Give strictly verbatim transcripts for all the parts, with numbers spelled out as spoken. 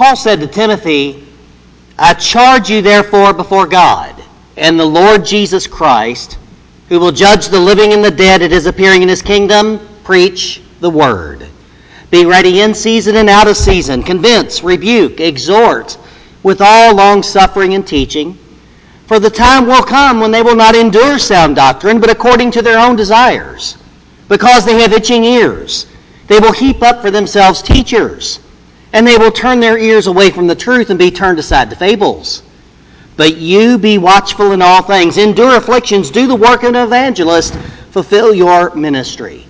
Paul said to Timothy, I charge you therefore before God and the Lord Jesus Christ, who will judge the living and the dead at his appearing in his kingdom, preach the word. Be ready in season and out of season. Convince, rebuke, exhort with all long-suffering and teaching. For the time will come when they will not endure sound doctrine, but according to their own desires. Because they have itching ears, they will heap up for themselves teachers, and they will turn their ears away from the truth and be turned aside to fables. But you be watchful in all things, endure afflictions, do the work of an evangelist, fulfill your ministry.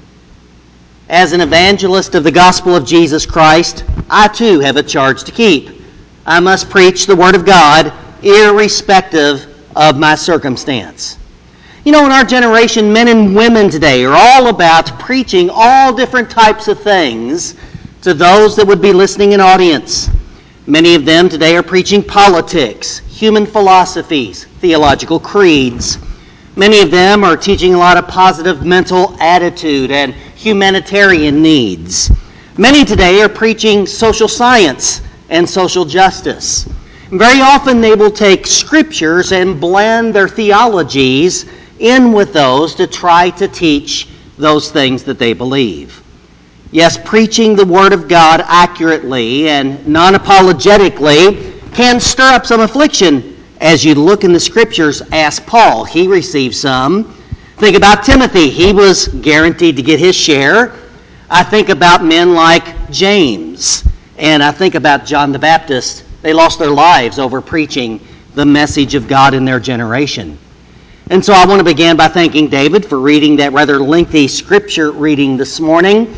As an evangelist of the gospel of Jesus Christ, I too have a charge to keep. I must preach the word of God, irrespective of my circumstance. You know, in our generation, men and women today are all about preaching all different types of things to those that would be listening in audience. Many of them today are preaching politics, human philosophies, theological creeds. Many of them are teaching a lot of positive mental attitude and humanitarian needs. Many today are preaching social science and social justice. And very often they will take scriptures and blend their theologies in with those to try to teach those things that they believe. Yes, preaching the Word of God accurately and non-apologetically can stir up some affliction. As you look in the Scriptures, ask Paul. He received some. Think about Timothy. He was guaranteed to get his share. I think about men like James, and I think about John the Baptist. They lost their lives over preaching the message of God in their generation. And so I want to begin by thanking David for reading that rather lengthy Scripture reading this morning.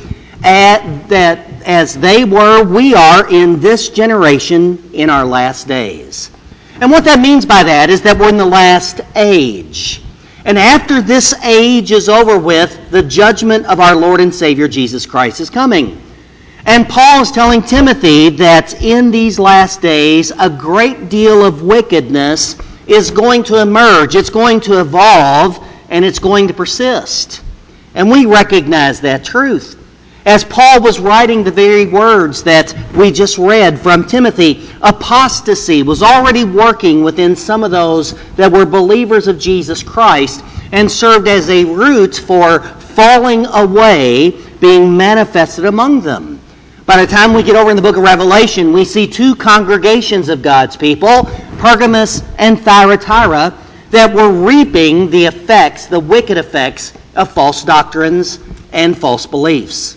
At that as they were, we are in this generation in our last days. And what that means by that is that we're in the last age. And after this age is over with, the judgment of our Lord and Savior Jesus Christ is coming. And Paul is telling Timothy that in these last days, a great deal of wickedness is going to emerge. It's going to evolve, and it's going to persist. And we recognize that truth. As Paul was writing the very words that we just read from Timothy, apostasy was already working within some of those that were believers of Jesus Christ and served as a root for falling away being manifested among them. By the time we get over in the book of Revelation, we see two congregations of God's people, Pergamos and Thyatira, that were reaping the effects, the wicked effects of false doctrines and false beliefs.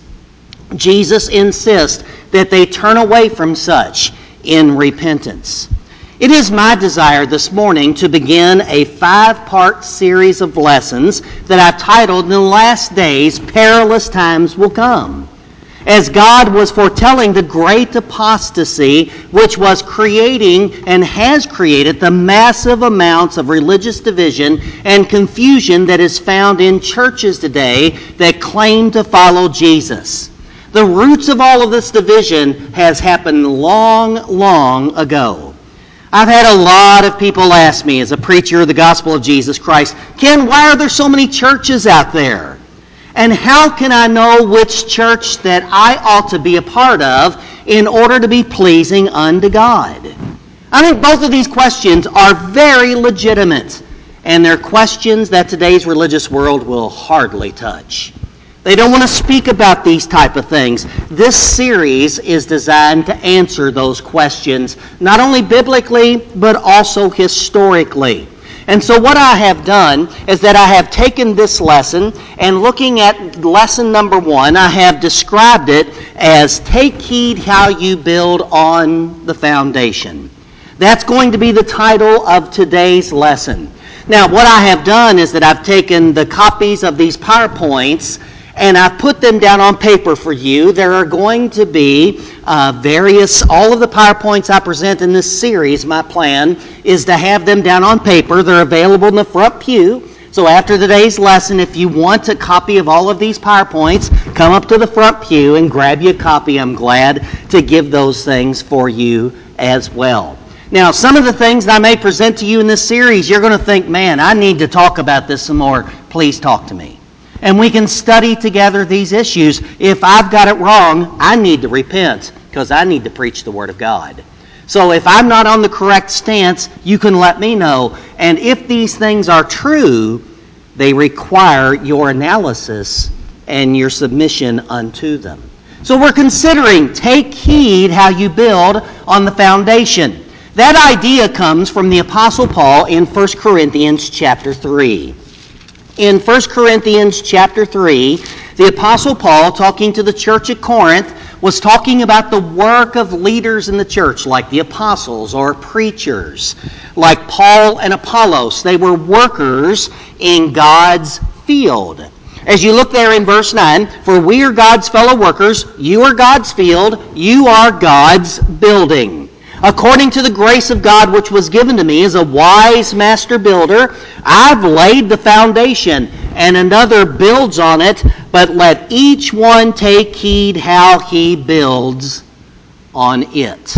Jesus insists that they turn away from such in repentance. It is my desire this morning to begin a five-part series of lessons that I've titled, In the Last Days, Perilous Times Will Come. As God was foretelling the great apostasy which was creating and has created the massive amounts of religious division and confusion that is found in churches today that claim to follow Jesus. The roots of all of this division has happened long, long ago. I've had a lot of people ask me as a preacher of the gospel of Jesus Christ, Ken, why are there so many churches out there? And how can I know which church that I ought to be a part of in order to be pleasing unto God? I think both of these questions are very legitimate, and they're questions that today's religious world will hardly touch. They don't want to speak about these type of things. This series is designed to answer those questions, not only biblically, but also historically. And so what I have done is that I have taken this lesson, and looking at lesson number one, I have described it as take heed how you build on the foundation. That's going to be the title of today's lesson. Now, what I have done is that I've taken the copies of these PowerPoints and I've put them down on paper for you. There are going to be uh, various, all of the PowerPoints I present in this series, my plan is to have them down on paper. They're available in the front pew. So after today's lesson, if you want a copy of all of these PowerPoints, come up to the front pew and grab you a copy. I'm glad to give those things for you as well. Now, some of the things that I may present to you in this series, you're going to think, man, I need to talk about this some more. Please talk to me. And we can study together these issues. If I've got it wrong, I need to repent. because I need to preach the Word of God. So if I'm not on the correct stance, you can let me know. And if these things are true, they require your analysis and your submission unto them. So we're considering, take heed how you build on the foundation. That idea comes from the Apostle Paul in First Corinthians chapter three. In First Corinthians chapter three, the Apostle Paul, talking to the church at Corinth, was talking about the work of leaders in the church, like the apostles or preachers, like Paul and Apollos. They were workers in God's field. As you look there in verse nine, for we are God's fellow workers, you are God's field, you are God's building. According to the grace of God which was given to me as a wise master builder, I've laid the foundation, and another builds on it, but let each one take heed how he builds on it.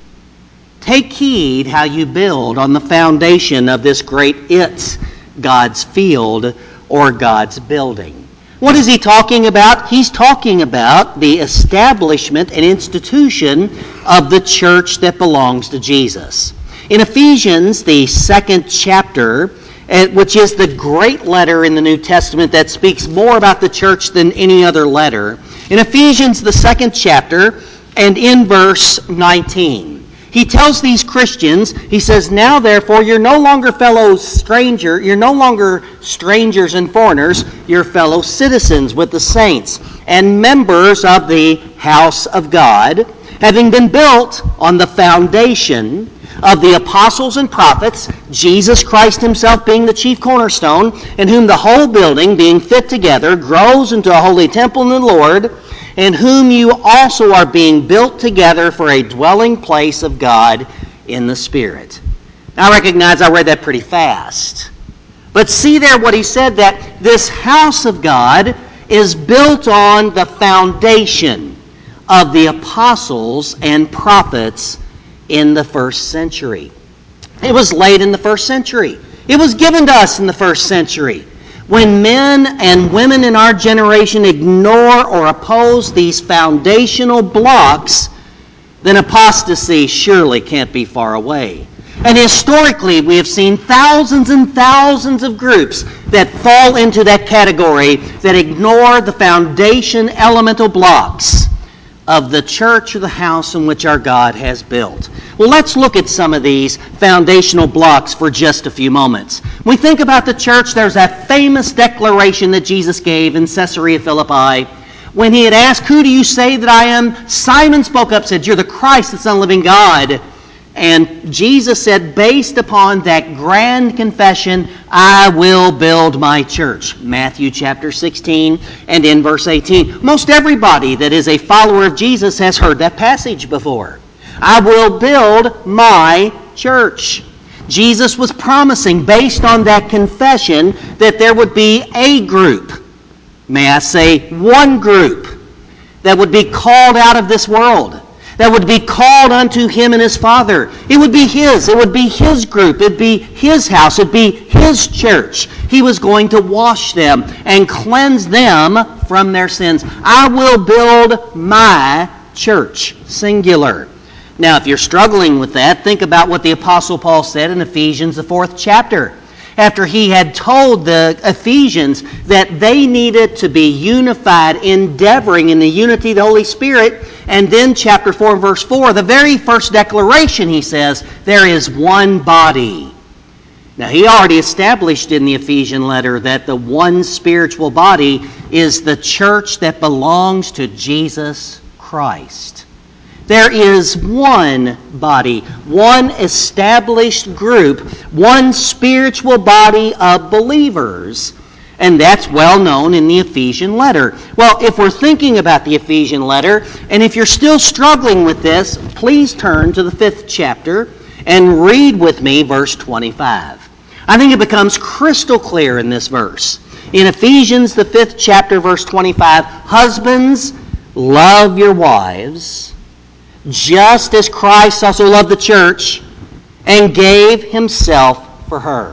Take heed how you build on the foundation of this great it, God's field or God's building. What is he talking about? He's talking about the establishment and institution of the church that belongs to Jesus. In Ephesians, the second chapter, which is the great letter in the New Testament that speaks more about the church than any other letter, in Ephesians, the second chapter, and in verse nineteen, he tells these Christians, he says, now therefore you're no longer fellow stranger, you're no longer strangers and foreigners, you're fellow citizens with the saints and members of the house of God, having been built on the foundation of the apostles and prophets, Jesus Christ himself being the chief cornerstone, in whom the whole building, being fit together, grows into a holy temple in the Lord, in whom you also are being built together for a dwelling place of God in the Spirit. Now I recognize I read that pretty fast. But see there what he said, that this house of God is built on the foundation of the apostles and prophets in the first century. It was laid in the first century. It was given to us in the first century. When men and women in our generation ignore or oppose these foundational blocks, then apostasy surely can't be far away. And historically, we have seen thousands and thousands of groups that fall into that category, that ignore the foundation elemental blocks of the church or the house in which our God has built. Well, let's look at some of these foundational blocks for just a few moments. When we think about the church, there's that famous declaration that Jesus gave in Caesarea Philippi. When he had asked, who do you say that I am? Simon spoke up, said, you're the Christ, the Son of the living God. And Jesus said, based upon that grand confession, I will build my church. Matthew chapter sixteen and in verse eighteen. Most everybody that is a follower of Jesus has heard that passage before. I will build my church. Jesus was promising, based on that confession, that there would be a group, may I say one group, that would be called out of this world, that would be called unto him and his Father. It would be his. It would be his group. It would be his house. It would be his church. He was going to wash them and cleanse them from their sins. I will build my church, singular. Now, if you're struggling with that, think about what the Apostle Paul said in Ephesians, the fourth chapter. After he had told the Ephesians that they needed to be unified, endeavoring in the unity of the Holy Spirit. And then chapter four, verse four, the very first declaration, he says, there is one body. Now, he already established in the Ephesian letter that the one spiritual body is the church that belongs to Jesus Christ. There is one body, one established group, one spiritual body of believers. And that's well known in the Ephesian letter. Well, if we're thinking about the Ephesian letter, and if you're still struggling with this, please turn to the fifth chapter and read with me verse twenty-five. I think it becomes crystal clear in this verse. In Ephesians, the fifth chapter, verse twenty-five, husbands, love your wives, just as Christ also loved the church and gave himself for her.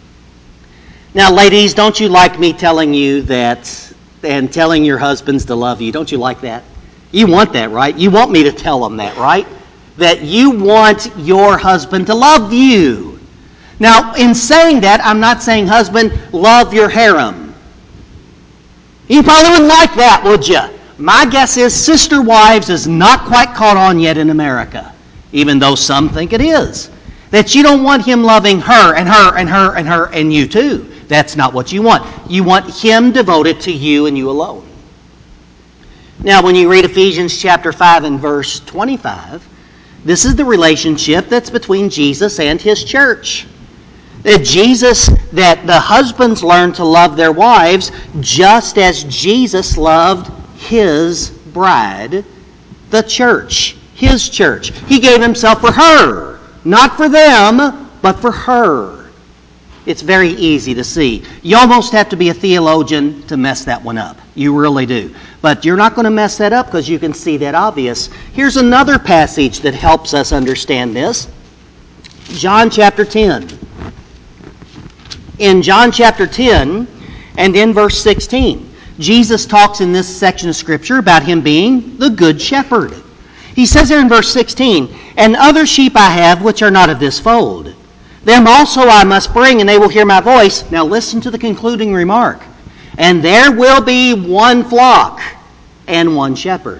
Now, ladies, don't you like me telling you that and telling your husbands to love you? Don't you like that? You want that, right? You want me to tell them that, right? That you want your husband to love you. Now, in saying that, I'm not saying, husband, love your harem. You probably wouldn't like that, would you? My guess is sister wives is not quite caught on yet in America, even though some think it is. That you don't want him loving her and her and her and her and you too. That's not what you want. You want him devoted to you and you alone. Now, when you read Ephesians chapter five and verse twenty-five, this is the relationship that's between Jesus and his church. That Jesus, that the husbands learn to love their wives just as Jesus loved his bride, the church, his church. He gave himself for her, not for them, but for her. It's very easy to see. You almost have to be a theologian to mess that one up. You really do. But you're not going to mess that up because you can see that obvious. Here's another passage that helps us understand this. John chapter ten. In John chapter ten and in verse sixteen, Jesus talks in this section of Scripture about him being the good shepherd. He says there in verse sixteen, "And other sheep I have which are not of this fold. Them also I must bring, and they will hear my voice." Now listen to the concluding remark. "And there will be one flock and one shepherd."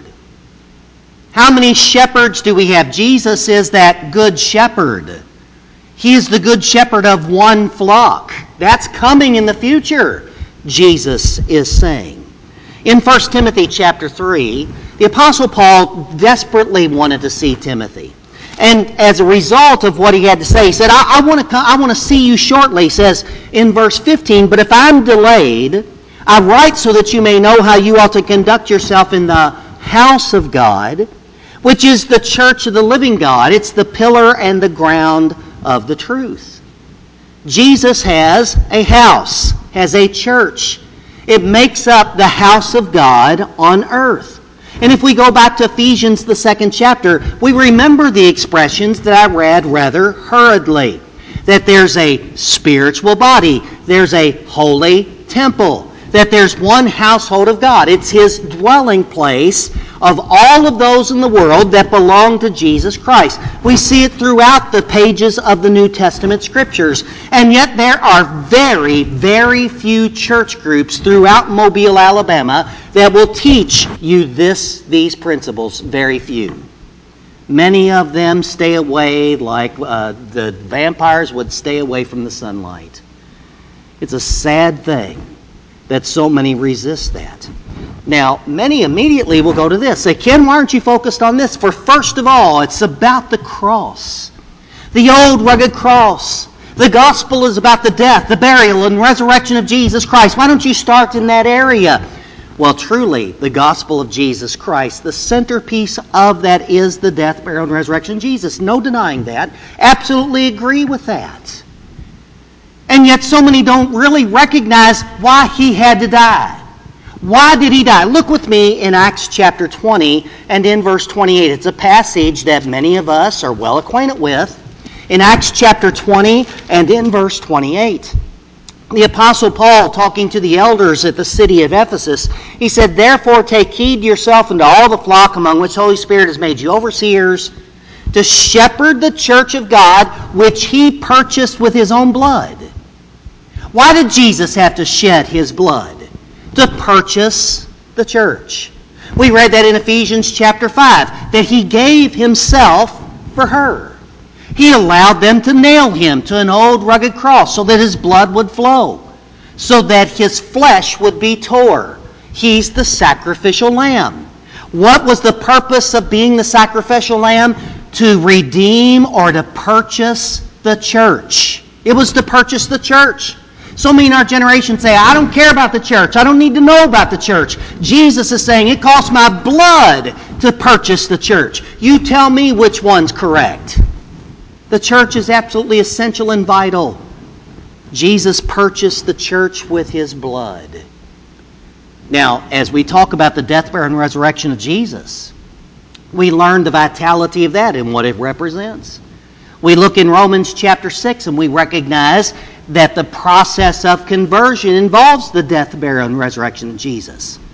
How many shepherds do we have? Jesus is that good shepherd. He is the good shepherd of one flock. That's coming in the future, Jesus is saying. In First Timothy chapter three, the Apostle Paul desperately wanted to see Timothy. And as a result of what he had to say, he said, I, I want to I want to see you shortly. He says in verse fifteen, "But if I'm delayed, I write so that you may know how you ought to conduct yourself in the house of God, which is the church of the living God." It's the pillar and the ground of the truth. Jesus has a house, has a church. It makes up the house of God on earth. And if we go back to Ephesians, the second chapter, we remember the expressions that I read rather hurriedly. That there's a spiritual body, there's a holy temple, that there's one household of God. It's his dwelling place of all of those in the world that belong to Jesus Christ. We see it throughout the pages of the New Testament Scriptures. And yet there are very, very few church groups throughout Mobile, Alabama that will teach you this, these principles. Very few. Many of them stay away like uh, the vampires would stay away from the sunlight. It's a sad thing that so many resist that. Now, many immediately will go to this. Say, "Ken, why aren't you focused on this?" For first of all, it's about the cross. The old rugged cross. The gospel is about the death, the burial, and resurrection of Jesus Christ. Why don't you start in that area? Well, truly, the gospel of Jesus Christ, the centerpiece of that is the death, burial, and resurrection of Jesus. No denying that. Absolutely agree with that. And yet so many don't really recognize why he had to die. Why did he die? Look with me in Acts chapter twenty and in verse twenty-eight. It's a passage that many of us are well acquainted with. In Acts chapter twenty and in verse twenty-eight. The Apostle Paul, talking to the elders at the city of Ephesus, he said, "Therefore take heed to yourself and to all the flock among which the Holy Spirit has made you overseers, to shepherd the church of God, which he purchased with his own blood." Why did Jesus have to shed his blood? To purchase the church. We read that in Ephesians chapter five, that he gave himself for her. He allowed them to nail him to an old rugged cross so that his blood would flow, so that his flesh would be tore. He's the sacrificial lamb. What was the purpose of being the sacrificial lamb? To redeem or to purchase the church. It was to purchase the church. So many in our generation say, "I don't care about the church. I don't need to know about the church." Jesus is saying, "It cost my blood to purchase the church." You tell me which one's correct. The church is absolutely essential and vital. Jesus purchased the church with his blood. Now, as we talk about the death, burial, and resurrection of Jesus, we learn the vitality of that and what it represents. We look in Romans chapter six and we recognize that the process of conversion involves the death, burial, and resurrection of Jesus.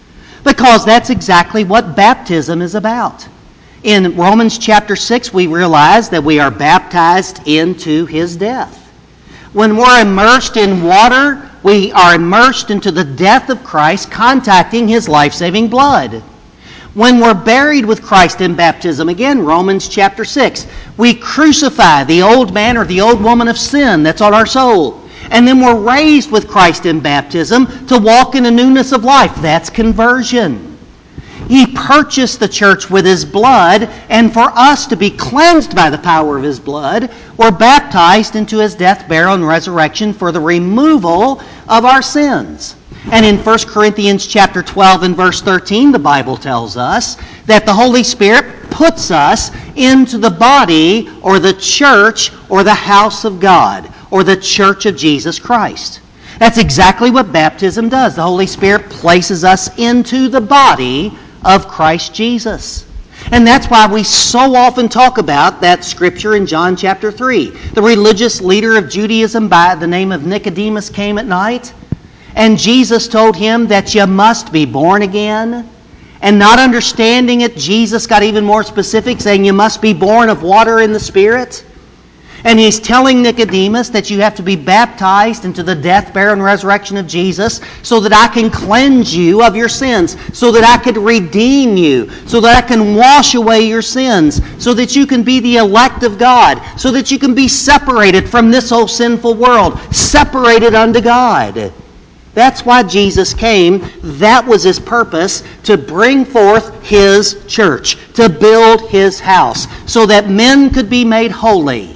Because that's exactly what baptism is about. In Romans chapter six, we realize that we are baptized into his death. When we're immersed in water, we are immersed into the death of Christ, contacting his life-saving blood. When we're buried with Christ in baptism, again, Romans chapter six, we crucify the old man or the old woman of sin that's on our soul. And then we're raised with Christ in baptism to walk in a newness of life. That's conversion. He purchased the church with his blood, and for us to be cleansed by the power of his blood, we're baptized into his death, burial, and resurrection for the removal of our sins. And in First Corinthians chapter twelve and verse thirteen, the Bible tells us that the Holy Spirit puts us into the body or the church or the house of God or the church of Jesus Christ. That's exactly what baptism does. The Holy Spirit places us into the body of Christ Jesus. And that's why we so often talk about that scripture in John chapter three. The religious leader of Judaism by the name of Nicodemus came at night, and Jesus told him that you must be born again. And not understanding it, Jesus got even more specific, saying you must be born of water and the Spirit. And he's telling Nicodemus that you have to be baptized into the death, burial, and resurrection of Jesus so that I can cleanse you of your sins, so that I can redeem you, so that I can wash away your sins, so that you can be the elect of God, so that you can be separated from this old sinful world, separated unto God. That's why Jesus came. That was his purpose, to bring forth his church, to build his house, so that men could be made holy.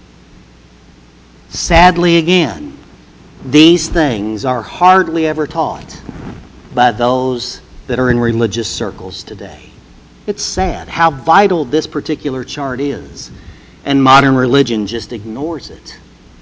Sadly, again, these things are hardly ever taught by those that are in religious circles today. It's sad how vital this particular chart is, and modern religion just ignores it.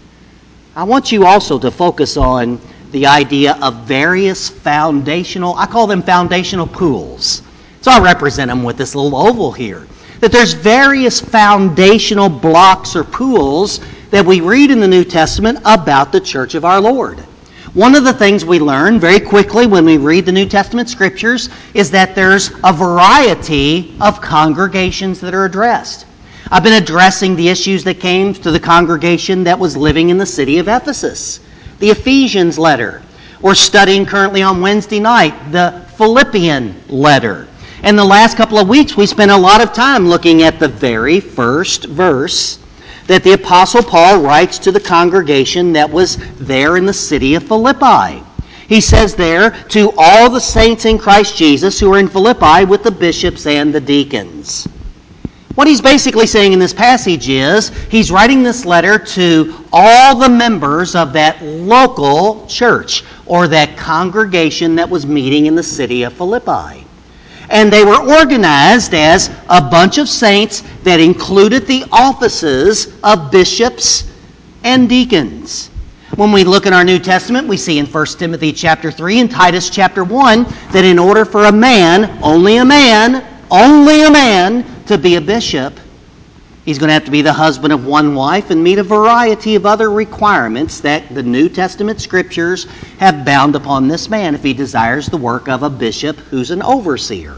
I want you also to focus on the idea of various foundational, I call them foundational pools. So I represent them with this little oval here. That there's various foundational blocks or pools that we read in the New Testament about the church of our Lord. One of the things we learn very quickly when we read the New Testament scriptures is that there's a variety of congregations that are addressed. I've been addressing the issues that came to the congregation that was living in the city of Ephesus. The Ephesians letter. We're studying currently on Wednesday night the Philippian letter. And the last couple of weeks we spent a lot of time looking at the very first verse that the Apostle Paul writes to the congregation that was there in the city of Philippi. He says there, to all the saints in Christ Jesus who are in Philippi with the bishops and the deacons. What he's basically saying in this passage is, he's writing this letter to all the members of that local church or that congregation that was meeting in the city of Philippi. And they were organized as a bunch of saints that included the offices of bishops and deacons. When we look in our New Testament, we see in First Timothy chapter three and Titus chapter one that in order for a man, only a man, only a man to be a bishop, he's going to have to be the husband of one wife and meet a variety of other requirements that the New Testament scriptures have bound upon this man if he desires the work of a bishop who's an overseer.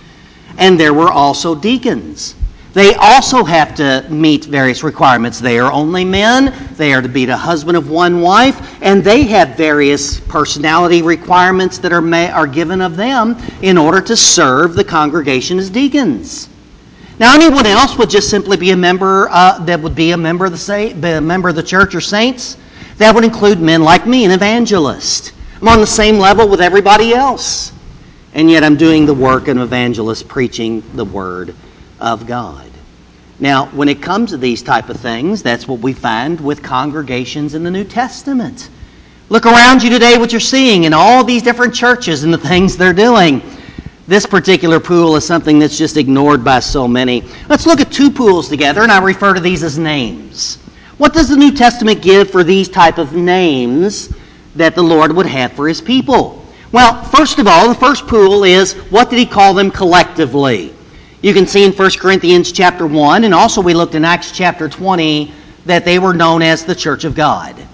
And there were also deacons. They also have to meet various requirements. They are only men. They are to be the husband of one wife. And they have various personality requirements that are, ma- are given of them in order to serve the congregation as deacons. Now, anyone else would just simply be a member uh, that would be a member of the sa- a member of the church or saints. That would include men like me, an evangelist. I'm on the same level with everybody else. And yet I'm doing the work of an evangelist, preaching the Word of God. Now, when it comes to these type of things, that's what we find with congregations in the New Testament. Look around you today what you're seeing in all these different churches and the things they're doing. This particular pool is something that's just ignored by so many. Let's look at two pools together, and I refer to these as names. What does the New Testament give for these type of names that the Lord would have for his people? Well, first of all, the first pool is, what did he call them collectively? You can see in First Corinthians chapter one, and also we looked in Acts chapter twenty, that they were known as the Church of God.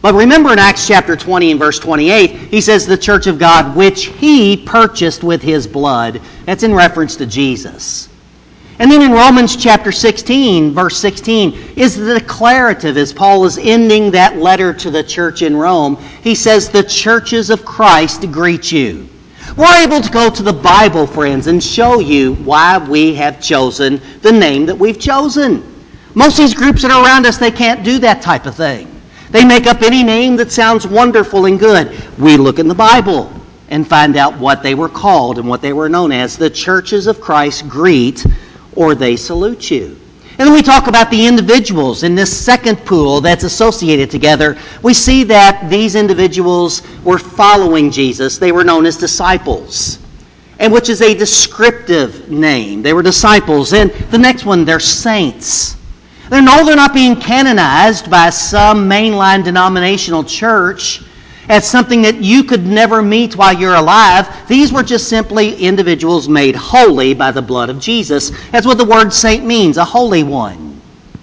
But remember in Acts chapter twenty and verse twenty-eight, he says the church of God which he purchased with his blood. That's in reference to Jesus. And then in Romans chapter sixteen, verse sixteen, is the declarative as Paul is ending that letter to the church in Rome. He says, the churches of Christ greet you. We're able to go to the Bible, friends, and show you why we have chosen the name that we've chosen. Most of these groups that are around us, they can't do that type of thing. They make up any name that sounds wonderful and good. We look in the Bible and find out what they were called and what they were known as. The churches of Christ greet, or they salute you. And then we talk about the individuals in this second pool that's associated together. We see that these individuals were following Jesus. They were known as disciples, and which is a descriptive name. They were disciples. And the next one, they're saints. They're no, they're not being canonized by some mainline denominational church as something that you could never meet while you're alive. These were just simply individuals made holy by the blood of Jesus. That's what the word saint means, a holy one.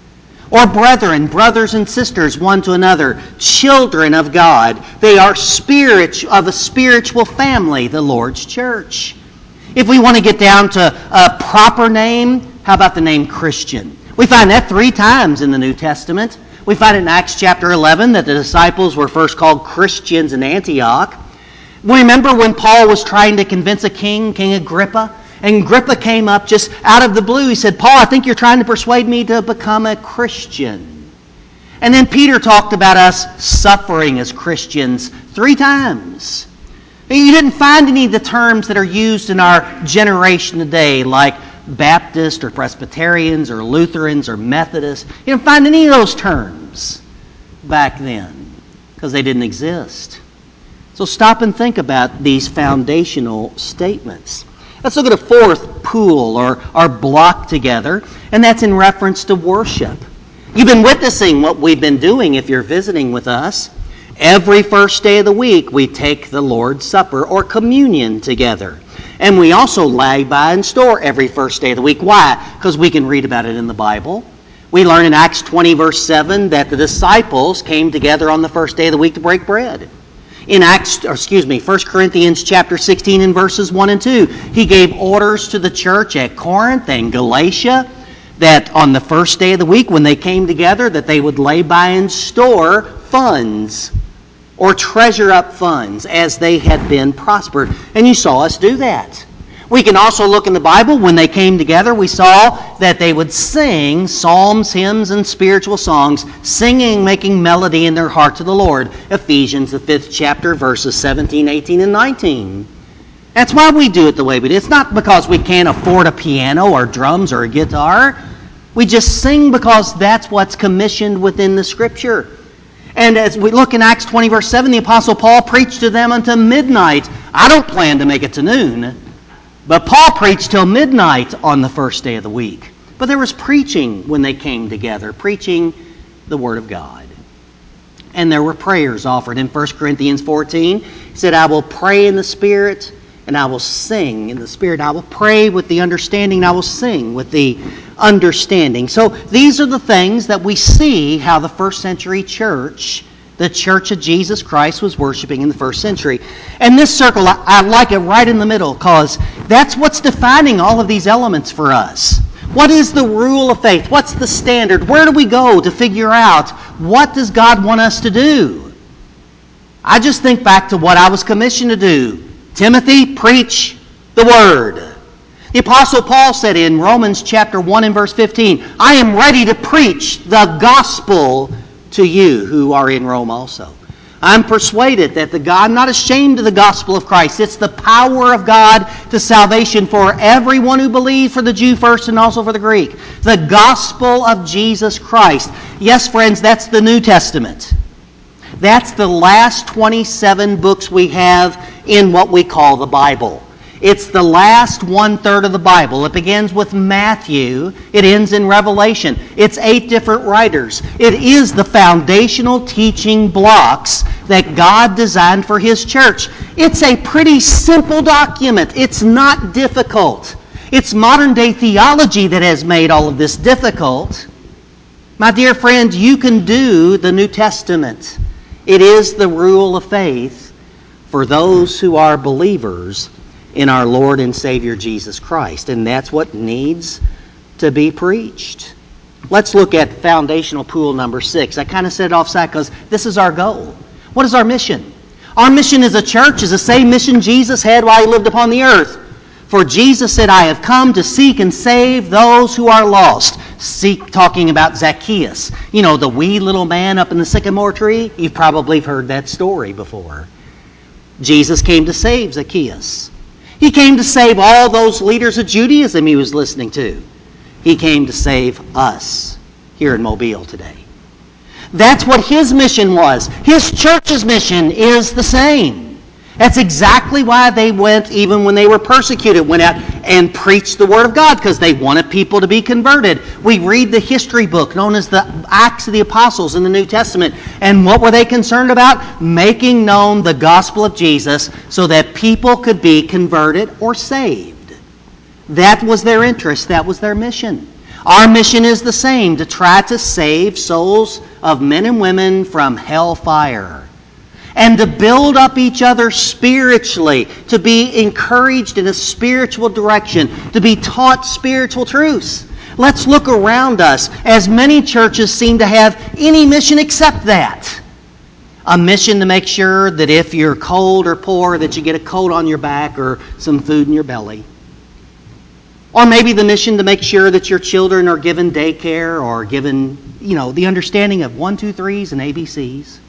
Or brethren, brothers and sisters one to another, children of God. They are spirit, of a spiritual family, the Lord's church. If we want to get down to a proper name, how about the name Christian? We find that three times in the New Testament. We find in Acts chapter eleven that the disciples were first called Christians in Antioch. We remember when Paul was trying to convince a king, King Agrippa, and Agrippa came up just out of the blue. He said, Paul, I think you're trying to persuade me to become a Christian. And then Peter talked about us suffering as Christians three times. You didn't find any of the terms that are used in our generation today, like Baptist or Presbyterians or Lutherans or Methodists. You didn't find any of those terms back then because they didn't exist. So stop and think about these foundational statements. Let's look at a fourth pool or, or block together, and that's in reference to worship. You've been witnessing what we've been doing if you're visiting with us. Every first day of the week we take the Lord's Supper or communion together. And we also lay by and store every first day of the week. Why? Because we can read about it in the Bible. We learn in Acts twenty, verse seven, that the disciples came together on the first day of the week to break bread. In Acts, or excuse me, First Corinthians chapter sixteen and verses one and two, he gave orders to the church at Corinth and Galatia that on the first day of the week when they came together that they would lay by and store funds or treasure up funds as they had been prospered. And you saw us do that. We can also look in the Bible. When they came together, we saw that they would sing psalms, hymns, and spiritual songs, singing, making melody in their heart to the Lord. Ephesians, the fifth chapter, verses seventeen, eighteen, and nineteen. That's why we do it the way we do. It's not because we can't afford a piano or drums or a guitar. We just sing because that's what's commissioned within the Scripture. And as we look in Acts twenty, verse seven, the Apostle Paul preached to them until midnight. I don't plan to make it to noon, but Paul preached till midnight on the first day of the week. But there was preaching when they came together, preaching the Word of God. And there were prayers offered. In First Corinthians fourteen, he said, I will pray in the Spirit, and I will sing in the Spirit. I will pray with the understanding, and I will sing with the understanding. So these are the things that we see how the first century church, the Church of Jesus Christ, was worshiping in the first century. And this circle, I, I like it right in the middle because that's what's defining all of these elements for us. What is the rule of faith? What's the standard? Where do we go to figure out what does God want us to do? I just think back to what I was commissioned to do. Timothy, preach the Word. The Apostle Paul said in Romans chapter one and verse fifteen, I am ready to preach the gospel to you who are in Rome also. I'm persuaded that the God, I'm not ashamed of the gospel of Christ. It's the power of God to salvation for everyone who believes, for the Jew first and also for the Greek. The gospel of Jesus Christ. Yes, friends, that's the New Testament. That's the last twenty-seven books we have in what we call the Bible. It's the last one-third of the Bible. It begins with Matthew. It ends in Revelation. It's eight different writers. It is the foundational teaching blocks that God designed for His church. It's a pretty simple document. It's not difficult. It's modern-day theology that has made all of this difficult. My dear friend, you can do the New Testament It is the rule of faith for those who are believers in our Lord and Savior Jesus Christ. And that's what needs to be preached. Let's look at foundational pool number six. I kind of set it offside because this is our goal. What is our mission? Our mission as a church is the same mission Jesus had while he lived upon the earth. For Jesus said, I have come to seek and save those who are lost. Seek, talking about Zacchaeus. You know, the wee little man up in the sycamore tree? You've probably heard that story before. Jesus came to save Zacchaeus. He came to save all those leaders of Judaism he was listening to. He came to save us here in Mobile today. That's what his mission was. His church's mission is the same. That's exactly why they went, even when they were persecuted, went out and preached the Word of God, because they wanted people to be converted. We read the history book known as the Acts of the Apostles in the New Testament. And what were they concerned about? Making known the gospel of Jesus so that people could be converted or saved. That was their interest. That was their mission. Our mission is the same, to try to save souls of men and women from hellfire, and to build up each other spiritually, to be encouraged in a spiritual direction, to be taught spiritual truths. Let's look around us, as many churches seem to have any mission except that. A mission to make sure that if you're cold or poor, that you get a coat on your back or some food in your belly. Or maybe the mission to make sure that your children are given daycare or given, you know, the understanding of one, two, threes and A B Cs.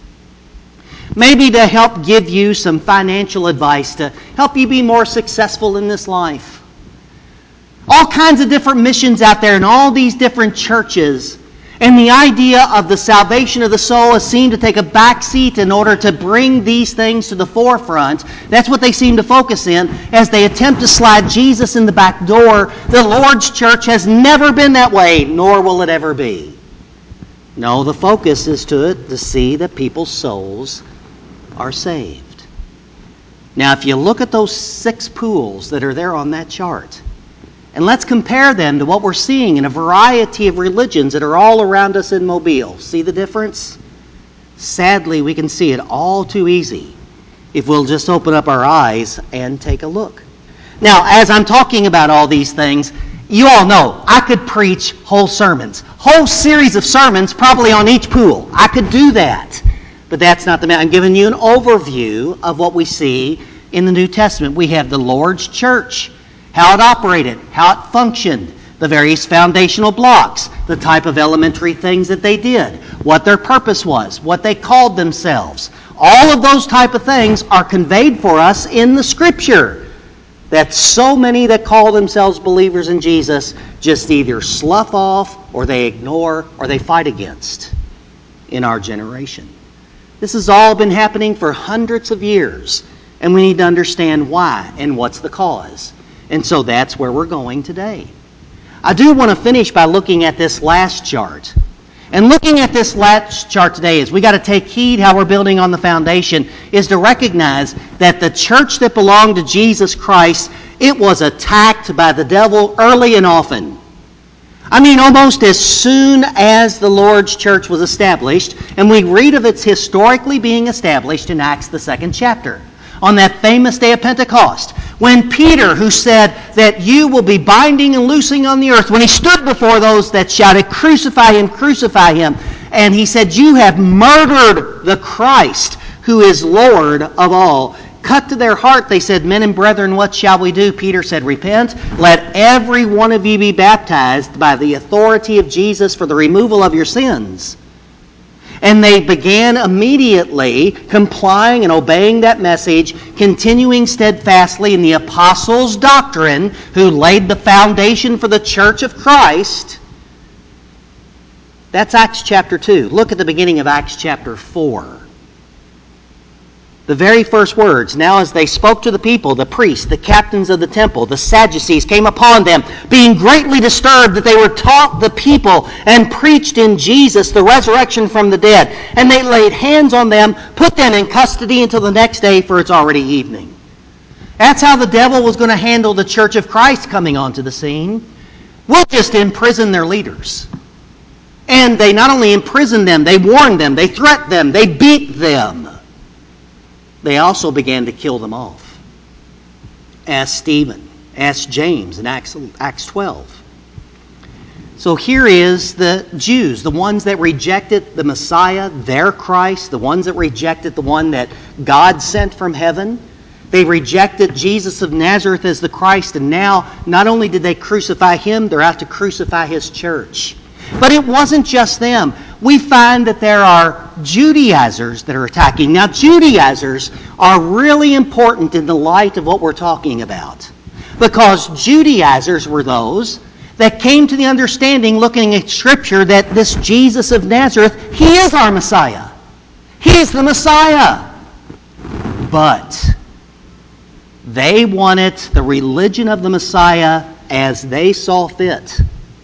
Maybe to help give you some financial advice to help you be more successful in this life. All kinds of different missions out there in all these different churches. And the idea of the salvation of the soul has seemed to take a back seat in order to bring these things to the forefront. That's what they seem to focus in as they attempt to slide Jesus in the back door. The Lord's church has never been that way, nor will it ever be. No, the focus is to it to see that people's souls are saved. Now, if you look at those six pools that are there on that chart, and let's compare them to what we're seeing in a variety of religions that are all around us in Mobile. See the difference? Sadly, we can see it all too easy if we'll just open up our eyes and take a look. Now, as I'm talking about all these things, you all know I could preach whole sermons, whole series of sermons probably on each pool. I could do that. But that's not the matter. I'm giving you an overview of what we see in the New Testament. We have the Lord's church, how it operated, how it functioned, the various foundational blocks, the type of elementary things that they did, what their purpose was, what they called themselves. All of those type of things are conveyed for us in the Scripture that so many that call themselves believers in Jesus just either slough off or they ignore or they fight against in our generation. This has all been happening for hundreds of years, and we need to understand why and what's the cause. And so that's where we're going today. I do want to finish by looking at this last chart. And looking at this last chart today is we got to take heed how we're building on the foundation, is to recognize that the church that belonged to Jesus Christ, it was attacked by the devil early and often. I mean, almost as soon as the Lord's church was established, and we read of its historically being established in Acts, the second chapter, on that famous day of Pentecost, when Peter, who said that you will be binding and loosing on the earth, when he stood before those that shouted, crucify him, crucify him, and he said, you have murdered the Christ, who is Lord of all. Cut to their heart, they said, men and brethren, what shall we do? Peter said, repent. Let every one of you be baptized by the authority of Jesus for the removal of your sins. And they began immediately complying and obeying that message, continuing steadfastly in the apostles' doctrine, who laid the foundation for the church of Christ. That's Acts chapter two. Look at the beginning of Acts chapter four. The very first words, now as they spoke to the people, the priests, the captains of the temple, the Sadducees came upon them, being greatly disturbed that they were taught the people and preached in Jesus the resurrection from the dead. And they laid hands on them, put them in custody until the next day, for it's already evening. That's how the devil was going to handle the church of Christ coming onto the scene. We'll just imprison their leaders. And they not only imprisoned them, they warned them, they threatened them, they beat them. They also began to kill them off. Ask Stephen, ask James in Acts, Acts twelve. So here is the Jews, the ones that rejected the Messiah, their Christ, the ones that rejected the one that God sent from heaven. They rejected Jesus of Nazareth as the Christ, and now not only did they crucify him, they're out to crucify his church. But it wasn't just them. We find that there are Judaizers that are attacking. Now, Judaizers are really important in the light of what we're talking about, because Judaizers were those that came to the understanding, looking at Scripture, that this Jesus of Nazareth, he is our Messiah. He is the Messiah. But they wanted the religion of the Messiah as they saw fit,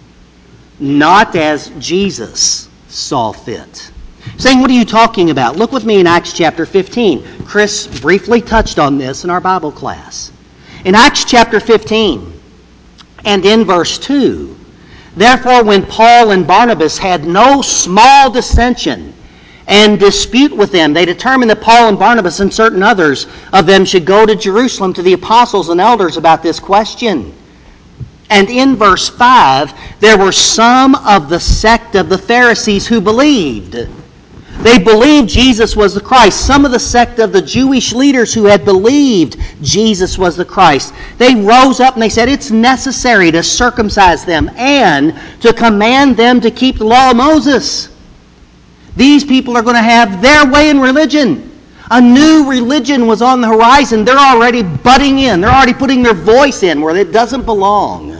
not as Jesus saw fit. Saying, what are you talking about? Look with me in Acts chapter fifteen. Chris briefly touched on this in our Bible class. In Acts chapter fifteen, and in verse two, therefore when Paul and Barnabas had no small dissension and dispute with them, they determined that Paul and Barnabas and certain others of them should go to Jerusalem to the apostles and elders about this question. And in verse five, there were some of the sect of the Pharisees who believed. They believed Jesus was the Christ. Some of the sect of the Jewish leaders who had believed Jesus was the Christ, they rose up and they said it's necessary to circumcise them and to command them to keep the law of Moses. These people are going to have their way in religion. A new religion was on the horizon. They're already butting in. They're already putting their voice in where it doesn't belong.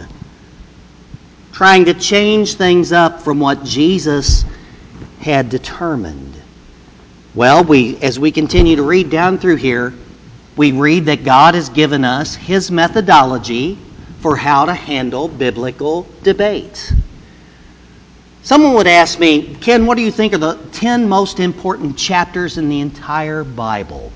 Trying to change things up from what Jesus had determined. Well, we, as we continue to read down through here, we read that God has given us his methodology for how to handle biblical debate. Someone would ask me, Ken, what do you think are the ten most important chapters in the entire Bible?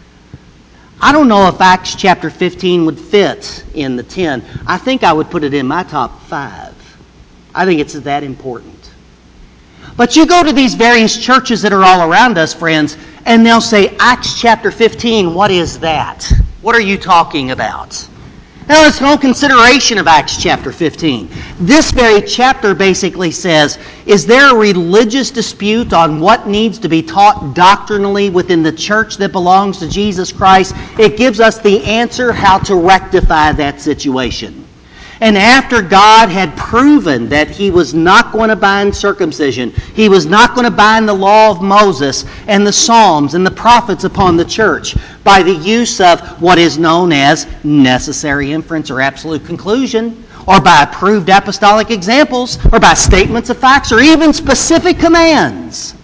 I don't know if Acts chapter fifteen would fit in the ten. I think I would put it in my top five. I think it's that important. But you go to these various churches that are all around us, friends, and they'll say, Acts chapter fifteen, what is that? What are you talking about? Now, there's no consideration of Acts chapter fifteen. This very chapter basically says, is there a religious dispute on what needs to be taught doctrinally within the church that belongs to Jesus Christ? It gives us the answer how to rectify that situation. And after God had proven that he was not going to bind circumcision, he was not going to bind the law of Moses and the Psalms and the prophets upon the church by the use of what is known as necessary inference or absolute conclusion, or by approved apostolic examples, or by statements of facts, or even specific commands.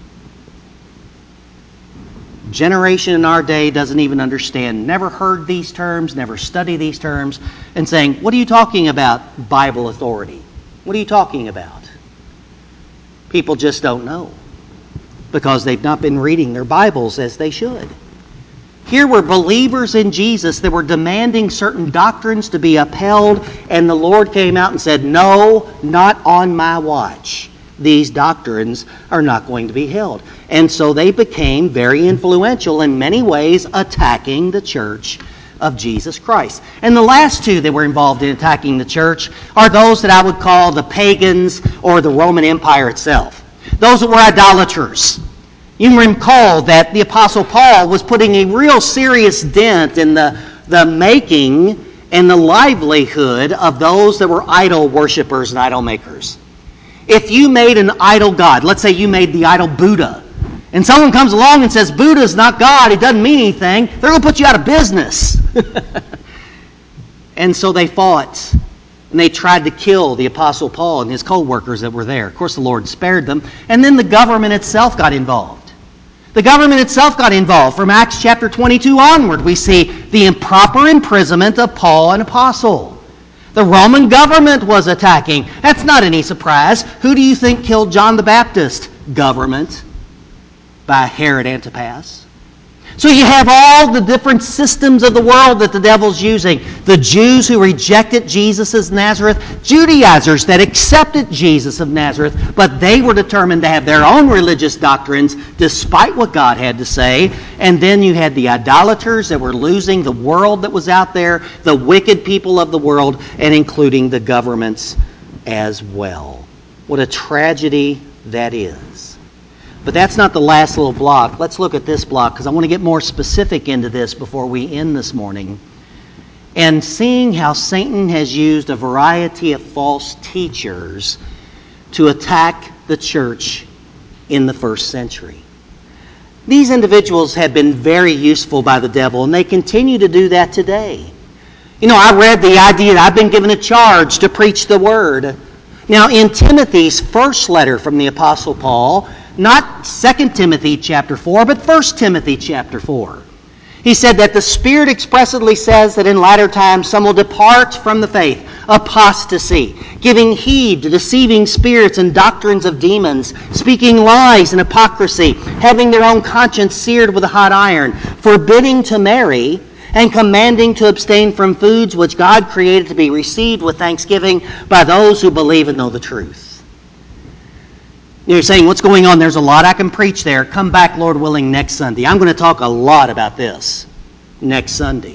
Generation in our day doesn't even understand, never heard these terms, never studied these terms, and saying, what are you talking about, Bible authority? What are you talking about? People just don't know because they've not been reading their Bibles as they should. Here were believers in Jesus that were demanding certain doctrines to be upheld, and the Lord came out and said, no, not on my watch. These doctrines are not going to be held. And so they became very influential in many ways, attacking the church of Jesus Christ. And the last two that were involved in attacking the church are those that I would call the pagans or the Roman Empire itself. Those that were idolaters. You can recall that the Apostle Paul was putting a real serious dent in the, the making and the livelihood of those that were idol worshipers and idol makers. If you made an idol god, let's say you made the idol Buddha, and someone comes along and says, Buddha is not God, it doesn't mean anything, they're going to put you out of business. And so they fought, and they tried to kill the Apostle Paul and his co-workers that were there. Of course, the Lord spared them. And then the government itself got involved. The government itself got involved. From Acts chapter twenty-two onward, we see the improper imprisonment of Paul, an apostle. The Roman government was attacking. That's not any surprise. Who do you think killed John the Baptist? Government. By Herod Antipas. So you have all the different systems of the world that the devil's using. The Jews who rejected Jesus of Nazareth, Judaizers that accepted Jesus of Nazareth, but they were determined to have their own religious doctrines despite what God had to say. And then you had the idolaters that were losing the world that was out there, the wicked people of the world, and including the governments as well. What a tragedy that is. But that's not the last little block. Let's look at this block because I want to get more specific into this before we end this morning. And seeing how Satan has used a variety of false teachers to attack the church in the first century. These individuals have been very useful by the devil, and they continue to do that today. You know, I read the idea that I've been given a charge to preach the word. Now, in Timothy's first letter from the Apostle Paul, not Second Timothy chapter four, but First Timothy chapter four. He said that the Spirit expressly says that in latter times some will depart from the faith, apostasy, giving heed to deceiving spirits and doctrines of demons, speaking lies and hypocrisy, having their own conscience seared with a hot iron, forbidding to marry, and commanding to abstain from foods which God created to be received with thanksgiving by those who believe and know the truth. You're saying, what's going on? There's a lot I can preach there. Come back, Lord willing, next Sunday. I'm going to talk a lot about this next Sunday.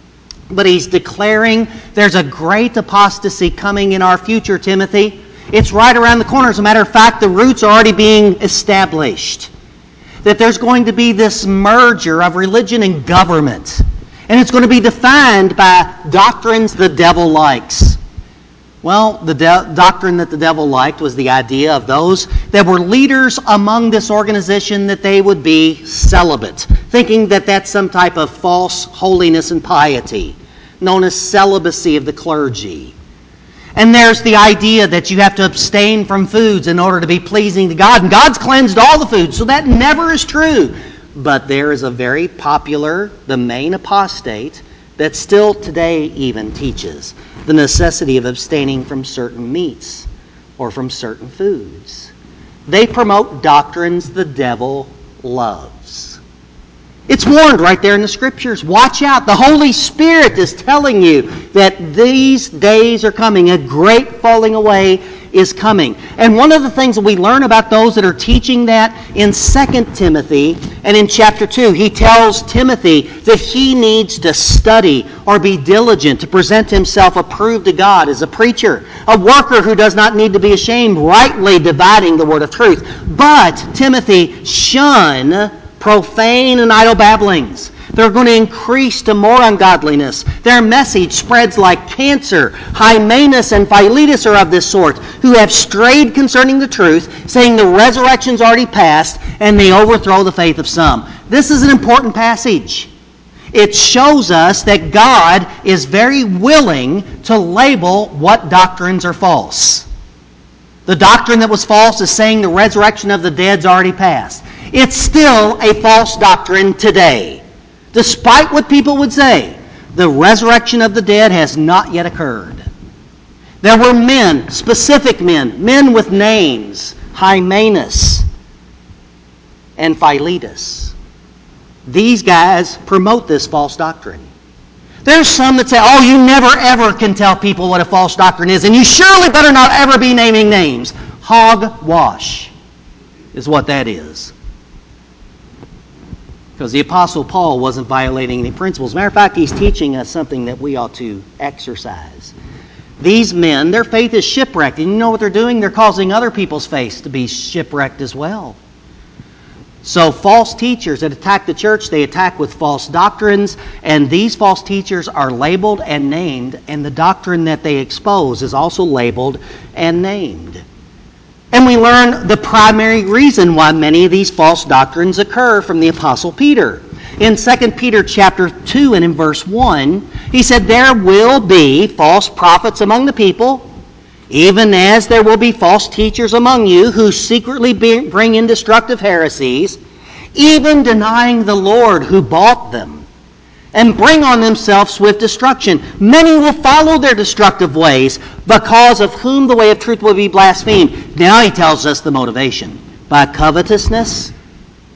But he's declaring there's a great apostasy coming in our future, Timothy. It's right around the corner. As a matter of fact, the roots are already being established. That there's going to be this merger of religion and government. And it's going to be defined by doctrines the devil likes. Well, the de- doctrine that the devil liked was the idea of those that were leaders among this organization that they would be celibate, thinking that that's some type of false holiness and piety, known as celibacy of the clergy. And there's the idea that you have to abstain from foods in order to be pleasing to God. And God's cleansed all the foods, so that never is true. But there is a very popular, the main apostate, that still today even teaches the necessity of abstaining from certain meats or from certain foods. They promote doctrines the devil loves. It's warned right there in the Scriptures. Watch out. The Holy Spirit is telling you that these days are coming. A great falling away is coming. And one of the things that we learn about those that are teaching that in Second Timothy and in chapter two, he tells Timothy that he needs to study or be diligent to present himself approved to God as a preacher, a worker who does not need to be ashamed, rightly dividing the word of truth. But, Timothy, shun profane and idle babblings. They're going to increase to more ungodliness. Their message spreads like cancer. Hymenaeus and Philetus are of this sort, who have strayed concerning the truth, saying the resurrection's already passed, and they overthrow the faith of some. This is an important passage. It shows us that God is very willing to label what doctrines are false. The doctrine that was false is saying the resurrection of the dead's already passed. It's still a false doctrine today. Despite what people would say, the resurrection of the dead has not yet occurred. There were men, specific men, men with names, Hymenaeus and Philetus. These guys promote this false doctrine. There's some that say, oh, you never ever can tell people what a false doctrine is, and you surely better not ever be naming names. Hogwash is what that is. Because the Apostle Paul wasn't violating any principles. As a matter of fact, he's teaching us something that we ought to exercise. These men, their faith is shipwrecked. And you know what they're doing? They're causing other people's faith to be shipwrecked as well. So false teachers that attack the church, they attack with false doctrines. And these false teachers are labeled and named. And the doctrine that they expose is also labeled and named. And we learn the primary reason why many of these false doctrines occur from the Apostle Peter. In Second Peter chapter two and in verse one, he said, there will be false prophets among the people, even as there will be false teachers among you who secretly bring in destructive heresies, even denying the Lord who bought them, and bring on themselves swift destruction. Many will follow their destructive ways, because of whom the way of truth will be blasphemed. Now he tells us the motivation. By covetousness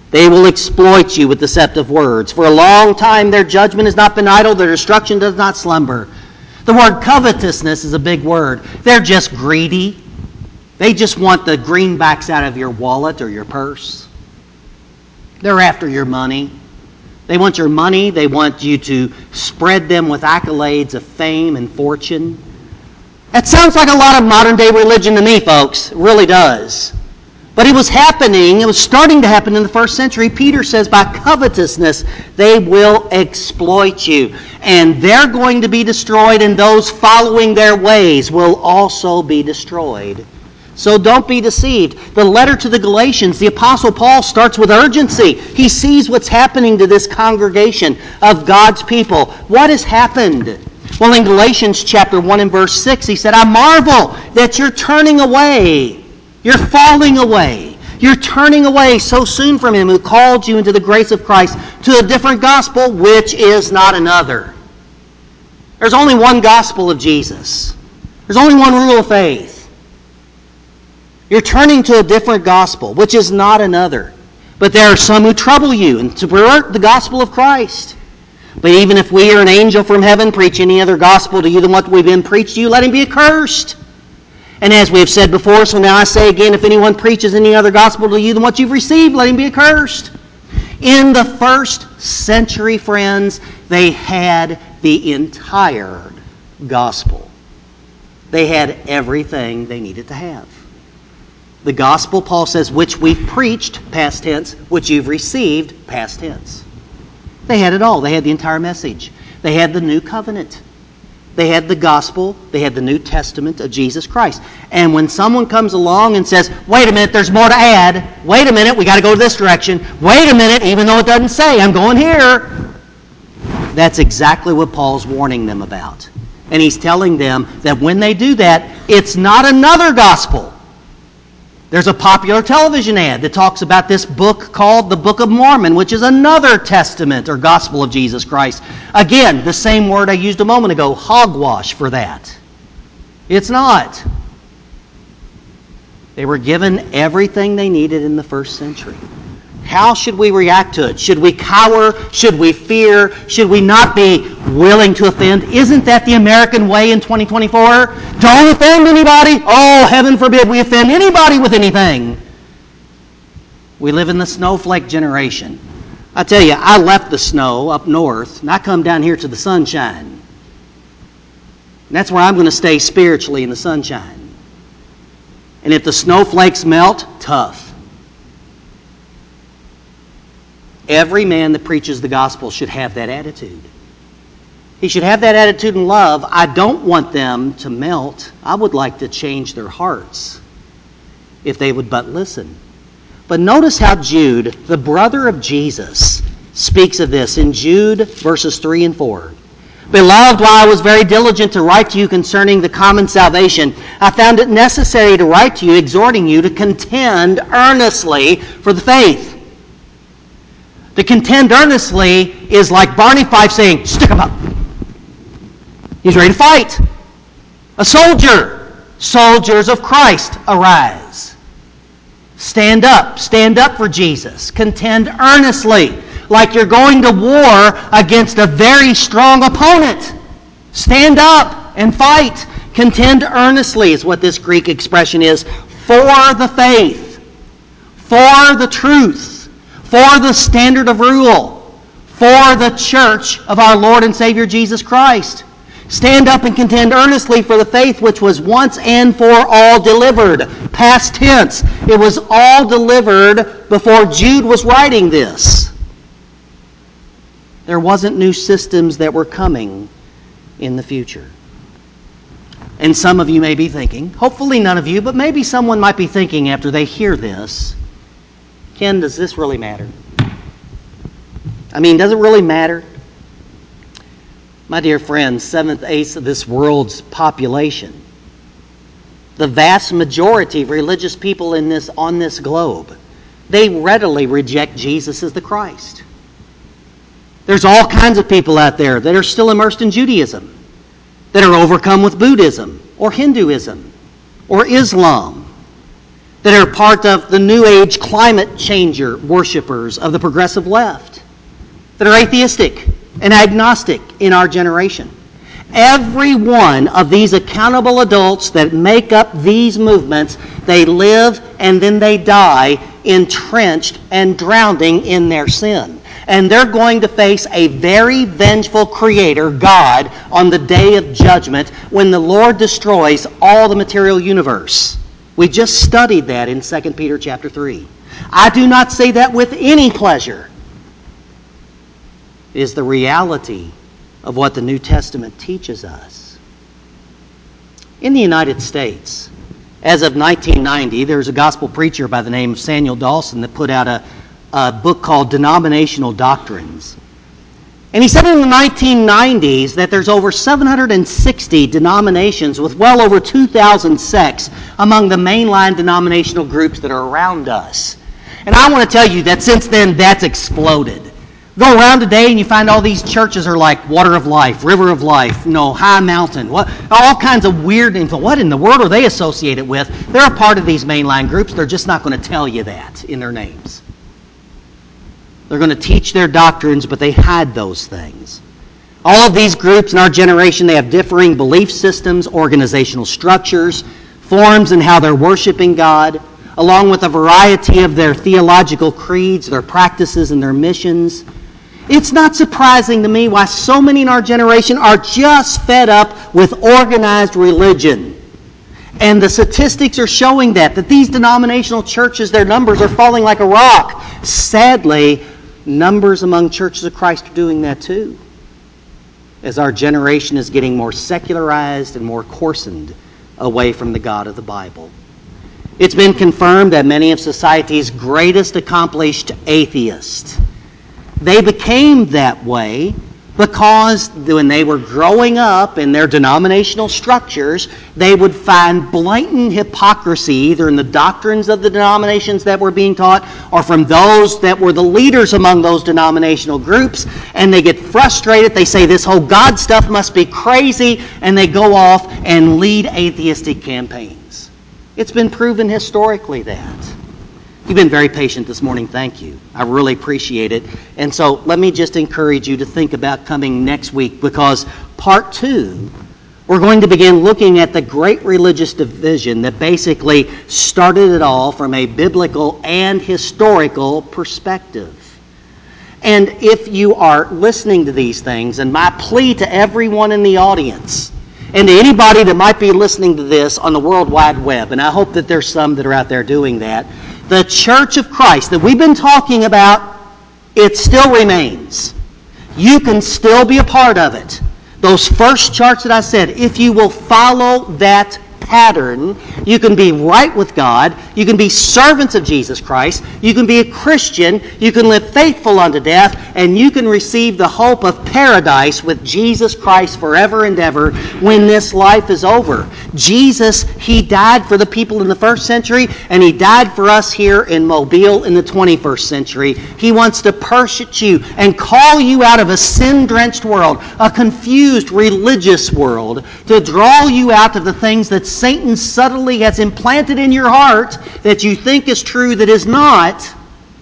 They will exploit you with deceptive words. For a long time their judgment has not been idle, their destruction does not slumber. The word covetousness is a big word. They're just greedy. They just want the greenbacks out of your wallet or your purse. They're after your money. They want your money. They want you to spread them with accolades of fame and fortune. That sounds like a lot of modern day religion to me, folks. It really does. But it was happening, it was starting to happen in the first century. Peter says, by covetousness, they will exploit you. And they're going to be destroyed, and those following their ways will also be destroyed. So don't be deceived. The letter to the Galatians, the Apostle Paul starts with urgency. He sees what's happening to this congregation of God's people. What has happened? Well, in Galatians chapter one and verse six, he said, I marvel that you're turning away. You're falling away. You're turning away so soon from Him who called you into the grace of Christ to a different gospel, which is not another. There's only one gospel of Jesus. There's only one rule of faith. You're turning to a different gospel, which is not another. But there are some who trouble you and to pervert the gospel of Christ. But even if we or an angel from heaven preach any other gospel to you than what we've been preached to you, let him be accursed. And as we have said before, so now I say again, if anyone preaches any other gospel to you than what you've received, let him be accursed. In the first century, friends, they had the entire gospel. They had everything they needed to have. The gospel, Paul says, which we've preached, past tense, which you've received, past tense. They had it all. They had the entire message. They had the new covenant. They had the gospel, they had the New Testament of Jesus Christ. And when someone comes along and says, wait a minute, there's more to add. Wait a minute, we got to go this direction. Wait a minute, even though it doesn't say, I'm going here. That's exactly what Paul's warning them about. And he's telling them that when they do that, it's not another gospel. There's a popular television ad that talks about this book called the Book of Mormon, which is another testament or gospel of Jesus Christ. Again, the same word I used a moment ago, hogwash for that. It's not. They were given everything they needed in the first century. How should we react to it? Should we cower? Should we fear? Should we not be willing to offend? Isn't that the American way in twenty twenty-four? Don't offend anybody. Oh, heaven forbid we offend anybody with anything. We live in the snowflake generation. I tell you, I left the snow up north, and I come down here to the sunshine. And that's where I'm going to stay spiritually, in the sunshine. And if the snowflakes melt, tough. Every man that preaches the gospel should have that attitude. He should have that attitude in love. I don't want them to melt. I would like to change their hearts if they would but listen. But notice how Jude, the brother of Jesus, speaks of this in Jude verses three and four. Beloved, while I was very diligent to write to you concerning the common salvation, I found it necessary to write to you, exhorting you to contend earnestly for the faith. To contend earnestly is like Barney Fife saying, stick 'em up. He's ready to fight. A soldier. Soldiers of Christ, arise. Stand up. Stand up for Jesus. Contend earnestly, like you're going to war against a very strong opponent. Stand up and fight. Contend earnestly is what this Greek expression is. For the faith. For the truth. For the standard of rule, for the church of our Lord and Savior Jesus Christ. Stand up and contend earnestly for the faith which was once and for all delivered. Past tense. It was all delivered before Jude was writing this. There wasn't new systems that were coming in the future. And some of you may be thinking, hopefully none of you, but maybe someone might be thinking after they hear this, Ken, does this really matter? I mean, does it really matter? My dear friends, seventh-eighths of this world's population, the vast majority of religious people in this on this globe, they readily reject Jesus as the Christ. There's all kinds of people out there that are still immersed in Judaism, that are overcome with Buddhism or Hinduism or Islam. that are part of the New Age climate changer worshipers of the progressive left, that are atheistic and agnostic in our generation. Every one of these accountable adults that make up these movements, they live and then they die entrenched and drowning in their sin. And they're going to face a very vengeful Creator, God, on the day of judgment when the Lord destroys all the material universe. We just studied that in Second Peter chapter three. I do not say that with any pleasure. It is the reality of what the New Testament teaches us. In the United States, as of nineteen ninety, there's a gospel preacher by the name of Samuel Dawson that put out a, a book called Denominational Doctrines. And he said in the nineteen nineties that there's over seven hundred sixty denominations with well over two thousand sects among the mainline denominational groups that are around us. And I want to tell you that since then, that's exploded. Go around today and you find all these churches are like Water of Life, River of Life, you know, High Mountain, what, all kinds of weird info. What in the world are they associated with? They're a part of these mainline groups. They're just not going to tell you that in their names. They're going to teach their doctrines, but they hide those things. All of these groups in our generation, they have differing belief systems, organizational structures, forms in how they're worshiping God, along with a variety of their theological creeds, their practices, and their missions. It's not surprising to me why so many in our generation are just fed up with organized religion. And the statistics are showing that, that these denominational churches, their numbers are falling like a rock. Sadly, numbers among churches of Christ are doing that too, as our generation is getting more secularized and more coarsened away from the God of the Bible. It's been confirmed that many of society's greatest accomplished atheists, they became that way because when they were growing up in their denominational structures, they would find blatant hypocrisy either in the doctrines of the denominations that were being taught or from those that were the leaders among those denominational groups, and they get frustrated. They say this whole God stuff must be crazy, and they go off and lead atheistic campaigns. It's been proven historically that. You've been very patient this morning. Thank you. I really appreciate it. And so let me just encourage you to think about coming next week, because part two, we're going to begin looking at the great religious division that basically started it all from a biblical and historical perspective. And if you are listening to these things, and my plea to everyone in the audience, and to anybody that might be listening to this on the World Wide Web, and I hope that there's some that are out there doing that, the Church of Christ that we've been talking about, it still remains. You can still be a part of it. Those first charts that I said, if you will follow that pattern, you can be right with God, you can be servants of Jesus Christ, you can be a Christian, you can live faithful unto death, and you can receive the hope of paradise with Jesus Christ forever and ever when this life is over. Jesus, He died for the people in the first century, and He died for us here in Mobile in the twenty-first century. He wants to persecute you and call you out of a sin-drenched world, a confused religious world, to draw you out of the things that Satan subtly has implanted in your heart that you think is true that is not,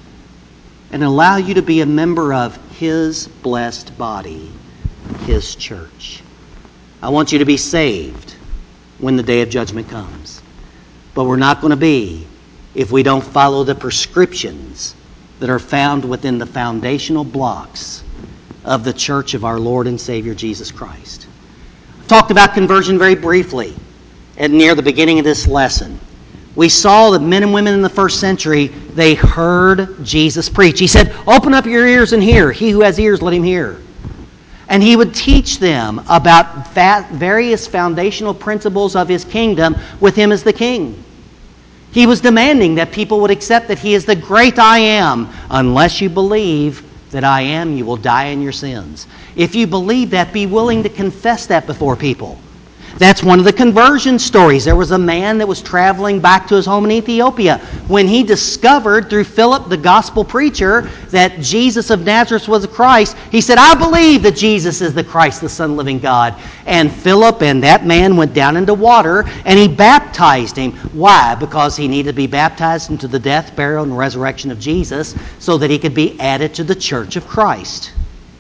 and allow you to be a member of His blessed body, His church. I want you to be saved when the day of judgment comes. But we're not going to be if we don't follow the prescriptions that are found within the foundational blocks of the church of our Lord and Savior Jesus Christ. I talked about conversion very briefly and near the beginning of this lesson. We saw that men and women in the first century, they heard Jesus preach. He said, open up your ears and hear. He who has ears, let him hear. And he would teach them about various foundational principles of his kingdom with him as the king. He was demanding that people would accept that he is the great I am. Unless you believe that I am, you will die in your sins. If you believe that, be willing to confess that before people. That's one of the conversion stories. There was a man that was traveling back to his home in Ethiopia. When he discovered through Philip, the gospel preacher, that Jesus of Nazareth was the Christ, he said, I believe that Jesus is the Christ, the Son of the living God. And Philip and that man went down into water and he baptized him. Why? Because he needed to be baptized into the death, burial, and resurrection of Jesus so that he could be added to the church of Christ.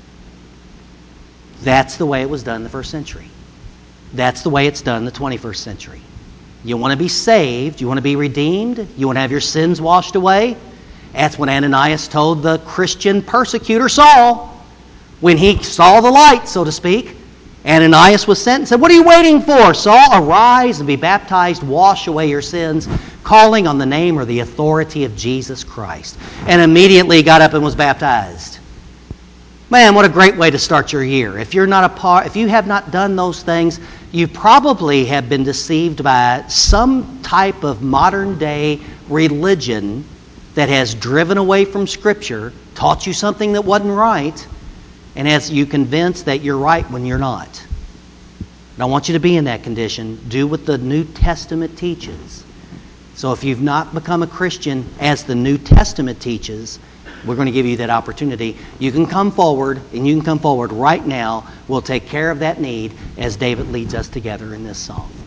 That's the way it was done in the first century. That's the way it's done in the twenty-first century. You want to be saved, you want to be redeemed, you want to have your sins washed away. That's what Ananias told the Christian persecutor Saul. When he saw the light, so to speak, Ananias was sent and said, what are you waiting for? Saul, arise and be baptized, wash away your sins, calling on the name or the authority of Jesus Christ. And immediately got up and was baptized. Man, what a great way to start your year. If you're not a part, if you have not done those things, you probably have been deceived by some type of modern day religion that has driven away from Scripture, taught you something that wasn't right, and has you convinced that you're right when you're not. And I want you to be in that condition. Do what the New Testament teaches. So if you've not become a Christian as the New Testament teaches, we're going to give you that opportunity. You can come forward, and you can come forward right now. We'll take care of that need as David leads us together in this song.